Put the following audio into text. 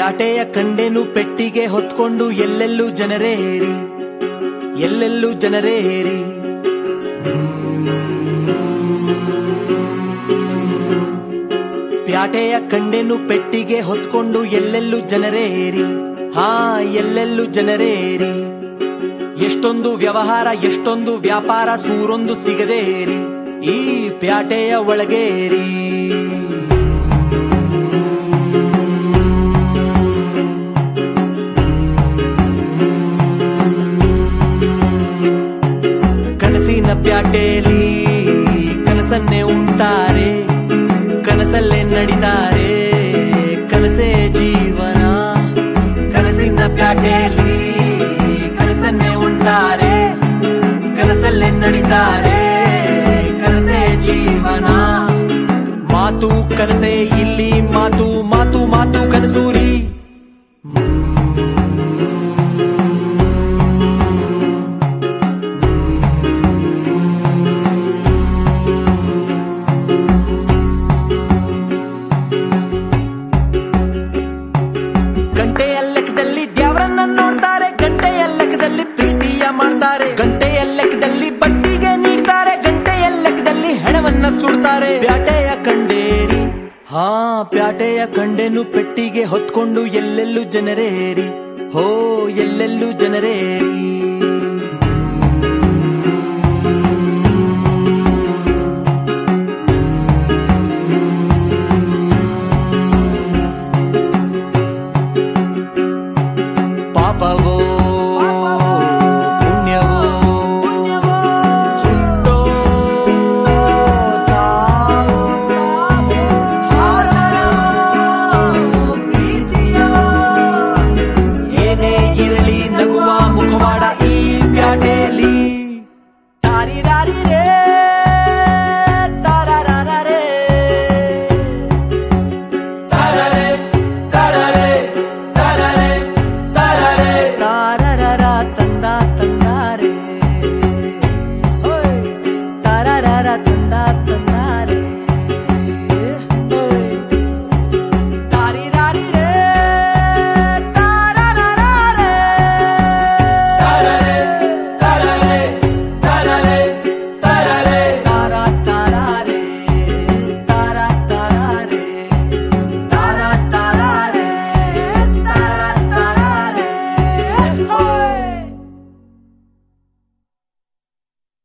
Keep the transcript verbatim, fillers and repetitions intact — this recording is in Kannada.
ಪ್ಯಾಟೆಯ ಕಂಡೆನು ಪೆಟ್ಟಿಗೆ ಹೊತ್ಕೊಂಡು ಎಲ್ಲೆಲ್ಲೂ ಜನರೇರಿ ಎಲ್ಲೆಲ್ಲೂ ಜನರೇರಿ ಪ್ಯಾಟೆಯ ಕಂಡೆನು ಪೆಟ್ಟಿಗೆ ಹೊತ್ಕೊಂಡು ಎಲ್ಲೆಲ್ಲೂ ಜನರೇರಿ ಹಾ ಎಲ್ಲೆಲ್ಲೂ ಜನರೇರಿ ಎಷ್ಟೊಂದು ವ್ಯವಹಾರ ಎಷ್ಟೊಂದು ವ್ಯಾಪಾರ ಸೂರೊಂದು ಸಿಗದೇರಿ ಈ ಪ್ಯಾಟೆಯ ಒಳಗೇರಿ ಕನಸಿನ ಪ್ಯಾಟೆಯಲ್ಲಿ ಕನಸನ್ನೇ ಉಂಟಾರೆ ಕನಸಲ್ಲೇ ನಡಿತಾರೆ ಕನಸೇ ಜೀವನ ಕನಸಿನ ಪ್ಯಾಟೆಯಲ್ಲಿ ಕನಸನ್ನೇ ಉಂಟಾರೆ ಕನಸಲ್ಲೇ ನಡಿತಾರೆ ಕನಸೇ ಜೀವನ ಮಾತು ಕನಸೇ ಇಲ್ಲಿ ಮಾತು ಮಾತು ಮಾತು ಕನಸೂರಿ ಗಂಟೆಯ ಲೆಕ್ಕದಲ್ಲಿ ದ್ಯಾವರನ್ನ ನೋಡ್ತಾರೆ ಗಂಟೆಯ ಲೆಕ್ಕದಲ್ಲಿ ಪ್ರೀತಿಯ ಮಾಡ್ತಾರೆ ಗಂಟೆಯ ಲೆಕ್ಕದಲ್ಲಿ ಬಡ್ಡಿಗೆ ನೀಡ್ತಾರೆ ಗಂಟೆಯ ಲೆಕ್ಕದಲ್ಲಿ ಹೆಣವನ್ನ ಸುಡ್ತಾರೆ ಪ್ಯಾಟೆಯ ಕಂಡೇರಿ ಹಾ ಪ್ಯಾಟೆಯ ಕಂಡೆನು ಪೆಟ್ಟಿಗೆ ಹೊತ್ಕೊಂಡು ಎಲ್ಲೆಲ್ಲೂ ಜನರೇರಿ ಹೋ ಎಲ್ಲೆಲ್ಲೂ ಜನರೇರಿ